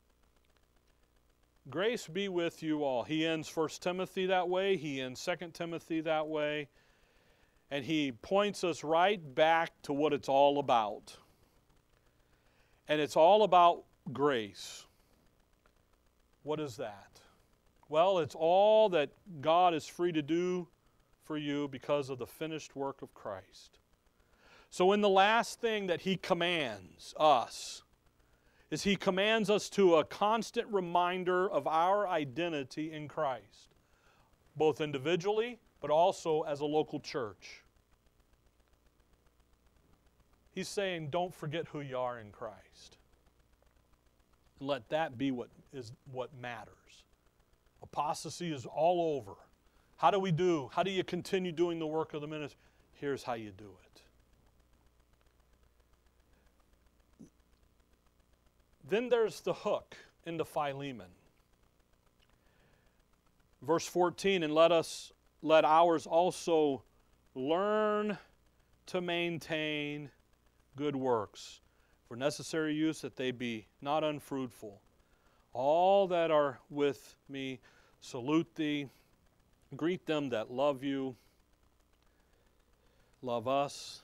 Grace be with you all. He ends First Timothy that way. He ends Second Timothy that way. And he points us right back to what it's all about. And it's all about grace. What is that? Well, it's all that God is free to do for you because of the finished work of Christ. So in the last thing that he commands us is he commands us to a constant reminder of our identity in Christ, both individually but also as a local church. He's saying, don't forget who you are in Christ. And let that be what is what matters. Apostasy is all over. How do we do? How do you continue doing the work of the ministry? Here's how you do it. Then there's the hook into Philemon. Verse fourteen, and let us, let ours also learn to maintain good works, for necessary use that they be not unfruitful. All that are with me salute thee. Greet them that love you. Love us.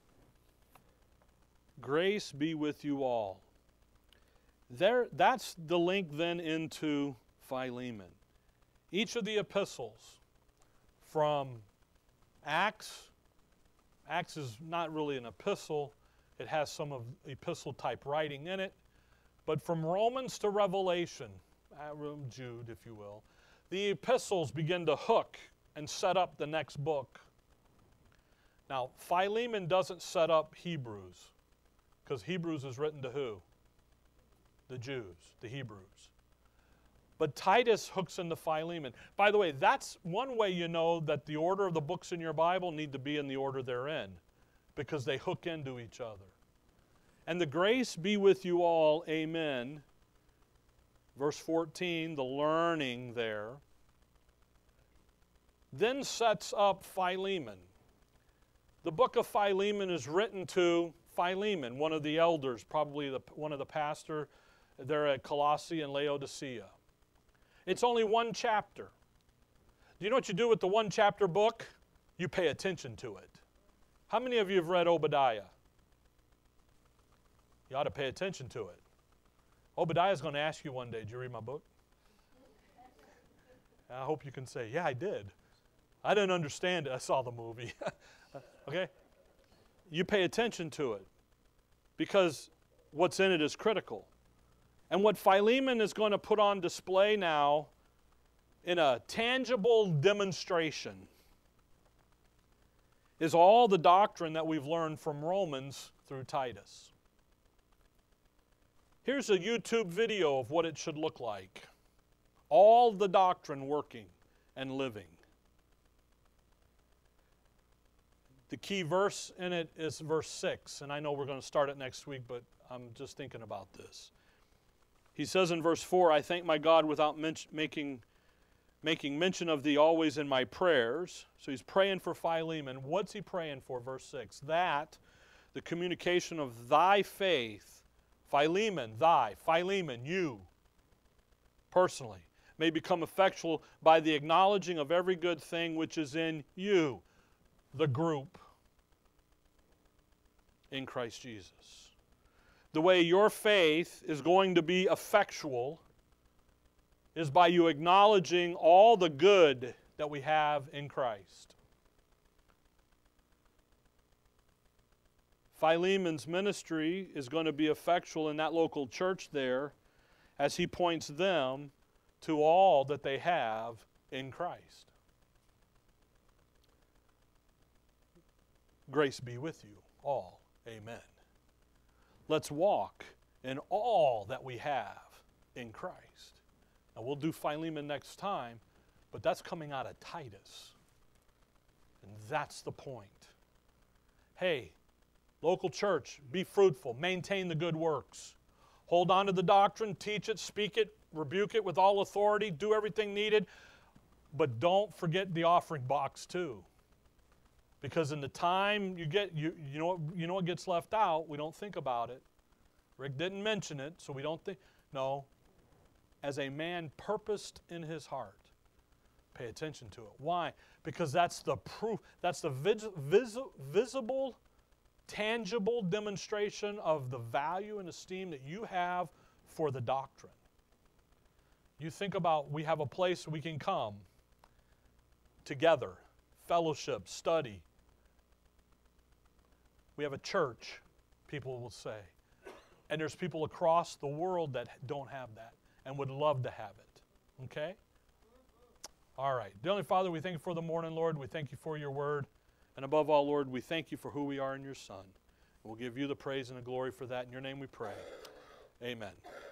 Grace be with you all. There, that's the link then into Philemon. Each of the epistles from Acts, Acts is not really an epistle. It has some of epistle type writing in it. But from Romans to Revelation, Jude, if you will, the epistles begin to hook and set up the next book. Now, Philemon doesn't set up Hebrews, because Hebrews is written to who? The Jews, the Hebrews. But Titus hooks into Philemon. By the way, that's one way you know that the order of the books in your Bible need to be in the order they're in, because they hook into each other. And the grace be with you all, amen. Verse fourteen, the learning there, then sets up Philemon. The book of Philemon is written to Philemon, one of the elders, probably the, one of the pastor there at Colossae and Laodicea. It's only one chapter. Do you know what you do with the one chapter book? You pay attention to it. How many of you have read Obadiah? You ought to pay attention to it. Obadiah is going to ask you one day, did you read my book? I hope you can say, yeah, I did. I didn't understand it. I saw the movie. Okay? You pay attention to it because what's in it is critical. And what Philemon is going to put on display now in a tangible demonstration is all the doctrine that we've learned from Romans through Titus. Here's a YouTube video of what it should look like. All the doctrine working and living. The key verse in it is verse six, and I know we're going to start it next week, but I'm just thinking about this. He says in verse four, I thank my God without men- making, making mention of thee always in my prayers. So he's praying for Philemon. What's he praying for? Verse six, that the communication of thy faith, Philemon, thy, Philemon, you, personally, may become effectual by the acknowledging of every good thing which is in you, the group, in Christ Jesus. the way your faith is going to be effectual is by you acknowledging all the good that we have in Christ. Philemon's ministry is going to be effectual in that local church there as he points them to all that they have in Christ. Grace be with you all. Amen. Let's walk in all that we have in Christ. Now we'll do Philemon next time, but that's coming out of Titus. And that's the point. Hey, local church, be fruitful, maintain the good works. Hold on to the doctrine, teach it, speak it, rebuke it with all authority, do everything needed. But don't forget the offering box too. Because in the time you get, you, you, know, what, you know what gets left out? We don't think about it. Rick didn't mention it, so we don't think. No. As a man purposed in his heart, pay attention to it. Why? Because that's the proof, that's the vis, vis, visible, tangible demonstration of the value and esteem that you have for the doctrine. You think about, we have a place we can come together, fellowship, study. We have a church, people will say. And there's people across the world that don't have that and would love to have it. Okay? All right. Dear Heavenly Father, we thank you for the morning, Lord. We thank you for your word. And above all, Lord, we thank you for who we are in your Son. We'll give you the praise and the glory for that. In your name we pray. Amen.